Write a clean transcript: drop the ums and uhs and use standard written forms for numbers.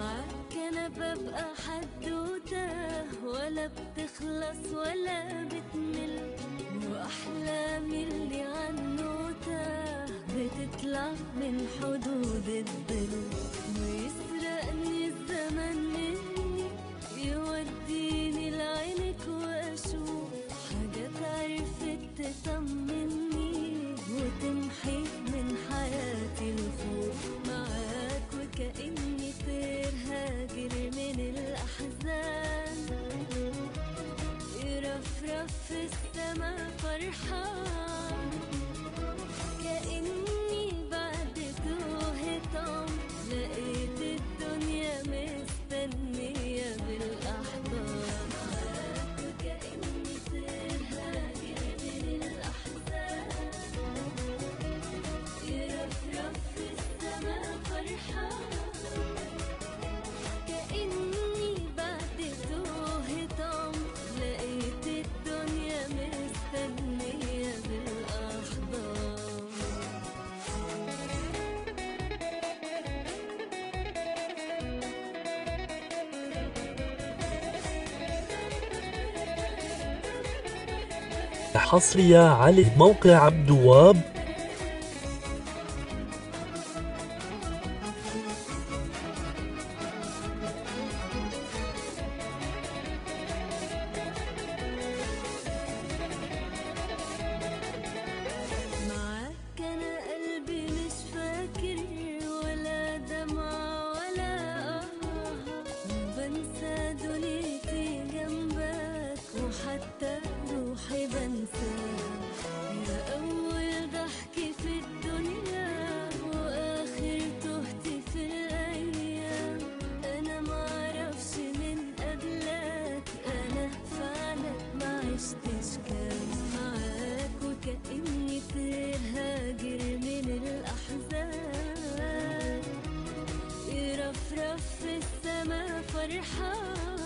معاك انا ببقى حدوتة ولا بتخلص ولا بتمل، واحلامي اللي عنوتة بتطلع من حدود الظل، ويسرقني الزمن مني يوديني لعينك واشوف حاجات عرفت تطمني وتمحي من حياتي الخوف. معاك وكأني طير هاجر من الأحزان، يرفرف في السما فرحان، كأني بعد توهة عمر لقيت الدنيا مستنية بالأحضان. معاك وكأني طير هاجر من الأحزان، يرفرف في السما فرحان، كأني بعد توهة عمر لقيت الدنيا مستنية بالأحضان. حصرية على موقع عبدواب. معاك انا قلبي مش فاكر ولا دمعة ولا بنسى دنيتي جنبك وحتى روحي بنساها. يا اول ضحكي في الدنيا واخر تهتي في الايام، انا معرفش من قبلك انا فعلا ما عشتش كام. معاك وكأني طير هاجر من الأحزان، يرفرف في السما فرحان،